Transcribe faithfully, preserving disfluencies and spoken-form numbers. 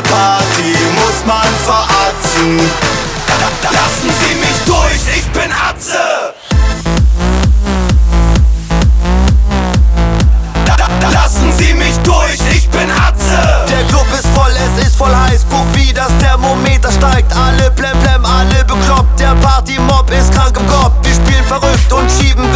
Party muss man veratzen. Lassen Sie mich durch, ich bin Atze. Lassen Sie mich durch, ich bin Atze. Der Club ist voll, es ist voll heiß. Guck, wie das Thermometer steigt. Alle blemblem, alle bekloppt. Der Partymob ist krank im Kopf. Wir spielen verrückt und schieben